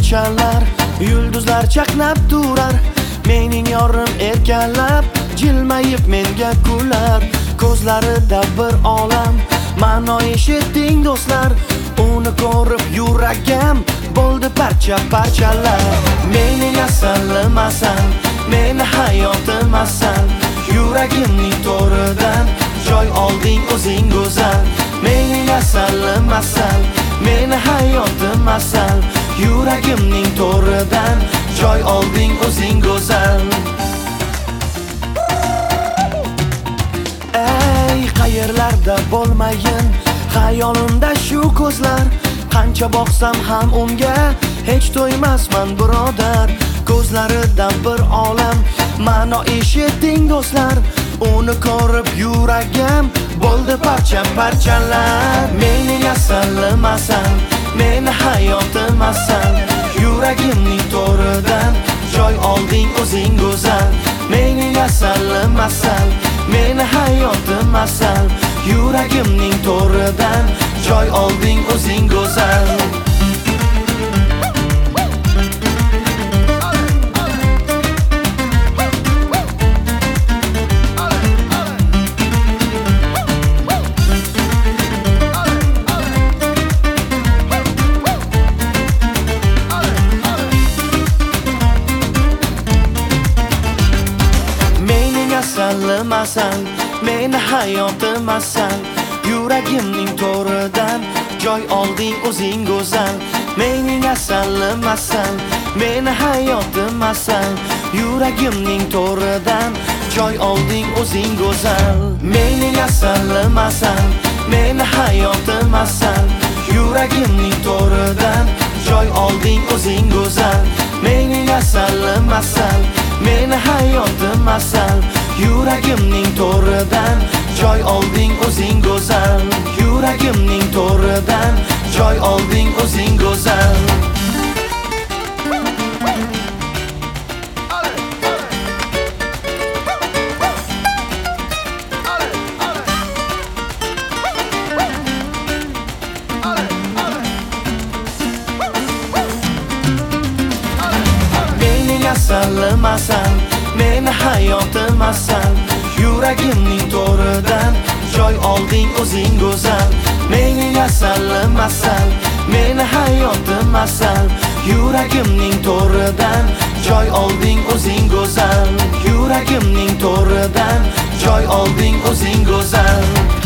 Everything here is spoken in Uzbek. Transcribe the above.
parchalar, yulduzlar chaqnab turar. Mening yorim erkalab, jilmayib menga kular. Ko'zlarida bir olam, ma'no eshitding do'stlar. Uni ko'rib yuragim bo'ldi parcha-parchalar. Mening asalimasan, meni hayotimasan. Yuragimning to'ridan joy olding o'zing go'zal. Mening asalimasan, meni hayotimasan. Yuragimning to'ridan joy olding o'zing go'zal. Ey qayerlarda bo'lmayin, xayolimda shu ko'zlar. Qancha boqsam ham unga hech to'ymasman birodar. Ko'zlaridan bir olam, ma'no eshitding do'stlar. Uni ko'rib yuragim bo'ldi parcha-parchalar. Mening asalimasan, meni hayotimasan. Yuragimning to'ridan joy olding o'zing go'zal. Mening asalimasan, meni hayotimasan. Yuragimning to'ridan joy olding o'zing go'zal. Asalimasan, meni hayotimasan. Yuragimning to'ridan joy olding o'zing go'zal. Mening asalimasan, meni hayotimasan. Yuragimning to'ridan joy olding o'zing go'zal. Mening asalimasan, meni hayotimasan. Yuragimning to'ridan joy olding o'zing go'zal. Mening asalimasan, meni hayotimasan. Yuragimning to'ridan joy olding o'zing go'zal. Yuragimning to'ridan joy olding o'zing go'zal. Mening asalimasan, meni hayotimasan. Yuragimning to'ridan joy olding o'zing go'zal. Mening asalimasan, meni hayotimasan. Yuragimning to'ridan joy olding o'zing go'zal. Yuragimning to'ridan joy olding o'zing go'zal.